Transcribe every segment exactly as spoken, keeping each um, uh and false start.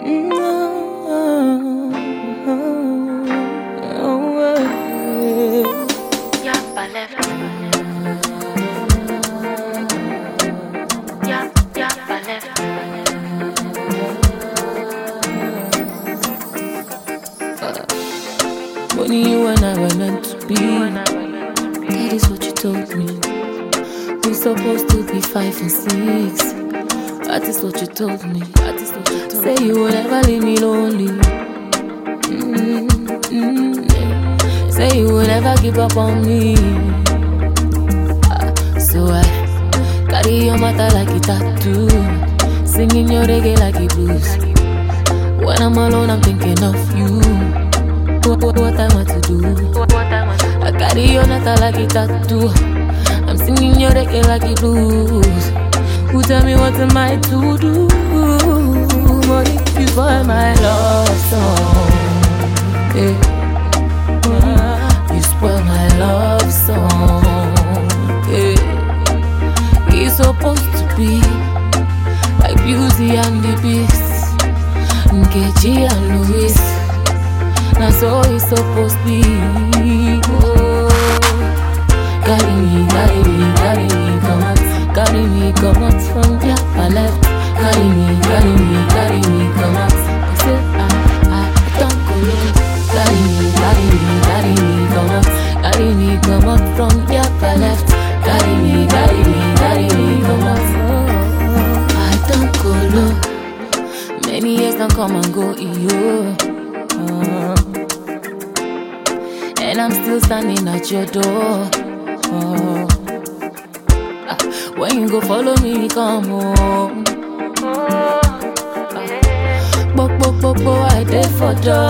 Only you and I were meant to be. That is what you told me. We're supposed to be five and six. That is what you told me. That is what you told me. Say you would never leave me lonely. Mm-hmm. Say you would never give up on me. uh, So I carry your matter like a tattoo, singing your reggae like a blues. When I'm alone, I'm thinking of you. What, what, what am I to do? I carry your matter like a tattoo, I'm singing your reggae like a blues. Who tell me what am I to do? Money, you spoil my love song. Yeah. You spoil my love song. Yeah. It's supposed to be like Beauty and the Beast, Nkechi and Louis. That's all it's supposed to be. Oh. Carry me, carry me, carry me, come out. Carry me, come out from your left. Carry me, carry me, carry me, come out. I say, I, I don't go low. Carry me, carry me, carry me, come out. Carry me, come out from your left. Carry me, carry me, carry me, come out. I don't go low. Many years don't come and go, yo. Uh, and I'm still standing at your door. Uh, when you go follow me, come home. Bok, bok, bok, bok, I did for door.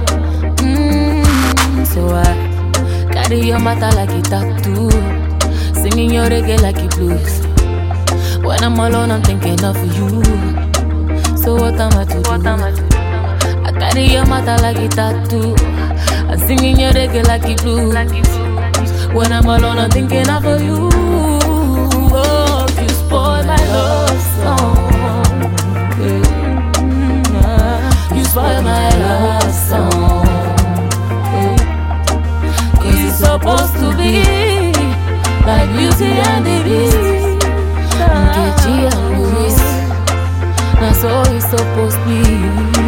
Mm, so I carry your matter like a tattoo, singing your reggae like a blues. When I'm alone, I'm thinking of you. So what am I to do? What am I to do? I carry your matter like a tattoo, I'm singing your reggae like a blues. When I'm alone, I'm thinking of you. Oh, you spoil my love song. Yeah. You spoil my love song. Yeah. Cause it's supposed to be like Beauty and the Beast, Nkechi and Louis. That's all it's supposed to be.